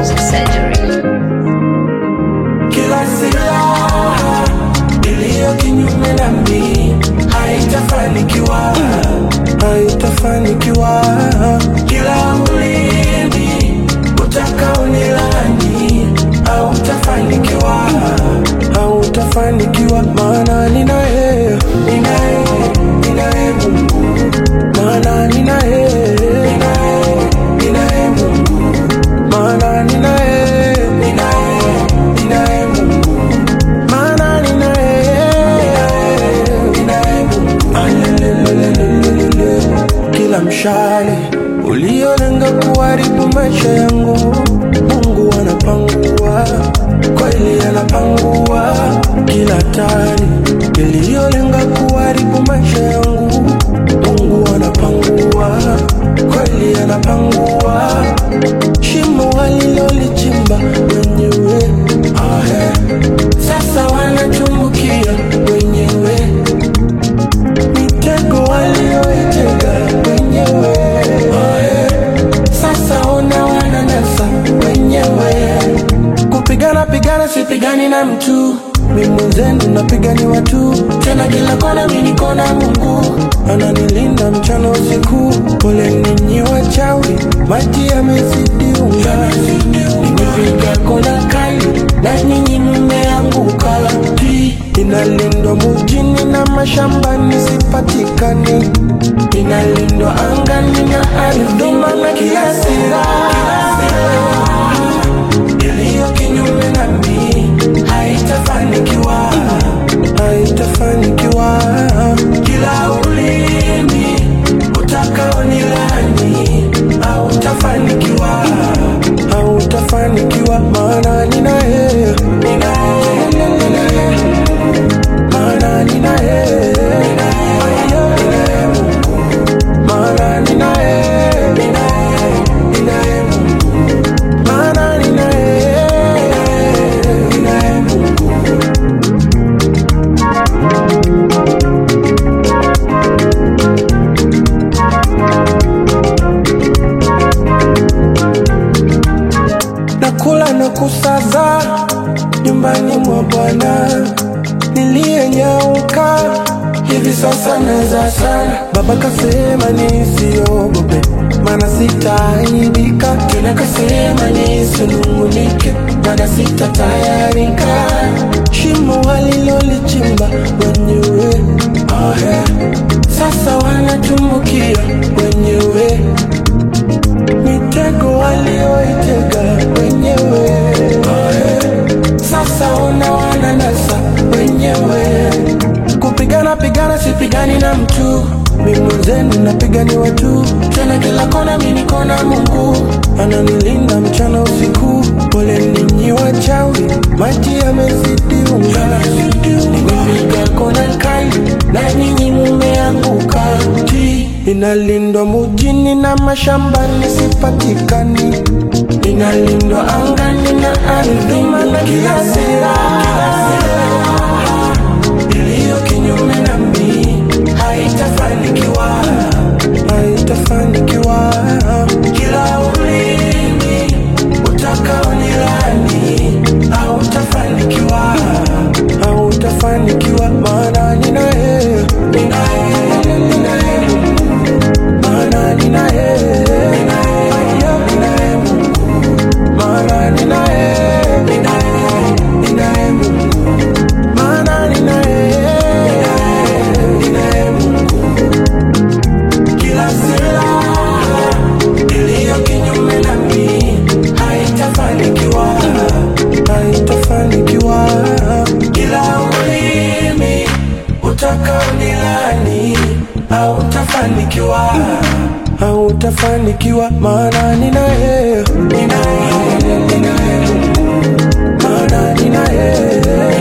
plastic surgery. Kila silaha iliyo kinyume nami haitafanikiwa, haitafanikiwa. Kila ulimi utakaonilani hautafanikiwa, hautafanikiwa. Maana ninaye Mungu, maana ninaye Mungu, maana ninaye Mungu, maana ninaye Mungu. Kila mshale uliolenga kuharibu maisha yangu, Mungu anapangua, kweli anapangua. Kila tani iliyolenga kuharibu maisha yangu, Mungu anapangua, kweli anapangua. Shimo walilolichimba wenyewe, sasa wanatumbukia wenyewe. Mitego walioitega wenyewe, sasa ona wananasa wenyewe. Kupigana sipigani na mtu, mimi mwenzenu napigani watu. Tena kila kona mimi niko na Mungu, ananilinda mchana usiku. Pole ninyi wachawi, maji yamezidi unga. Nimepiga kona kali na nyinyi mmeanguka. Inalindwa mjini na mashambani sipatikani, inalindwa angani na ardhini. Maana kila silaha iliyo kinyume nami haitafanikiwa, haitafanikiwa. Kila ulimi utakaonilani hautafanikiwa, hautafanikiwa. Maana ninaye maana ninaye Mungu, maana ninaye Mungu, maana ninaye Mungu. Nakula na kusaza nyumbani mwa Bwana, niliyenyauka hivi sasa naza sana. Baba kasema nisiogope, maana sitaaibika. Tena kasema nisinungunike, maana sitatayarika. Shimo walilolichimba wenyewe, sasa wanatumbukia wenyewe. Mitego walioitega wenyewe, sasa ona wananasa wenyewe. Kupigana sipigani na mtu, mimi mwenzenu napigani watu. Tena kila kona mimi niko na Mungu, ananilinda mchana usiku. Pole ninyi wachawi, maji yamezidi unga. Nimepiga kona kali na nyinyi mmeanguka. Inalindwa mjini na mashambani sipatikani, inalindwa angani na ardhini. Maana kila silaha iliyo kinyume nami haitafanikiwa, haitafanikiwa. Kila ulimi utakaonilani hautafanikiwa, hautafanikiwa. Maana ninaye maana ninaye Mungu, maana ninaye Mungu, maana ninaye Mungu. Kila silaha iliyo kinyume nami haitafanikiwa, haitafanikiwa. Kila ulimi utakaonilani hautafanikiwa, hautafanikiwa. Maana ninaye Mungu, maana ninaye